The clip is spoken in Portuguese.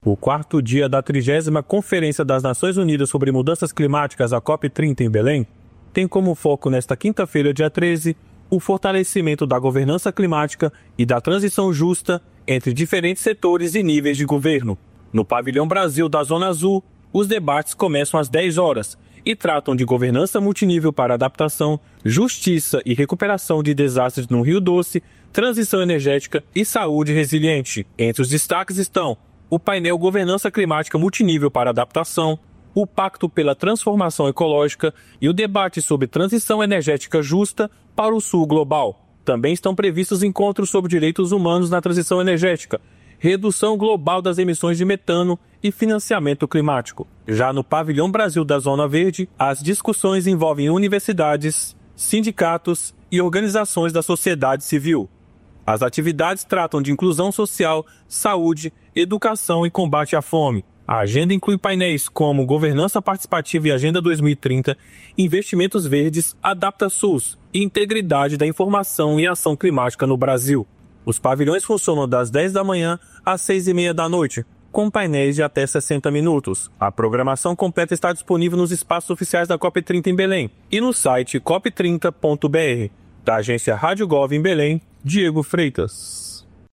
O quarto dia da 30ª Conferência das Nações Unidas sobre Mudanças Climáticas, a COP30 em Belém, tem como foco nesta quinta-feira, dia 13, o fortalecimento da governança climática e da transição justa entre diferentes setores e níveis de governo. No Pavilhão Brasil da Zona Azul, os debates começam às 10 horas e tratam de governança multinível para adaptação, justiça e recuperação de desastres no Rio Doce, transição energética e saúde resiliente. Entre os destaques estão o painel Governança Climática Multinível para Adaptação, o Pacto pela Transformação Ecológica e o debate sobre transição energética justa para o Sul Global. Também estão previstos encontros sobre direitos humanos na transição energética, redução global das emissões de metano e financiamento climático. Já no Pavilhão Brasil da Zona Verde, as discussões envolvem universidades, sindicatos e organizações da sociedade civil. As atividades tratam de inclusão social, saúde, educação e combate à fome. A agenda inclui painéis como Governança Participativa e Agenda 2030, Investimentos Verdes, AdaptaSUS e Integridade da Informação e Ação Climática no Brasil. Os pavilhões funcionam das 10 da manhã às 6h30 da noite, com painéis de até 60 minutos. A programação completa está disponível nos espaços oficiais da COP30 em Belém e no site cop30.br. Da agência Rádio Gov em Belém, Diego Freitas.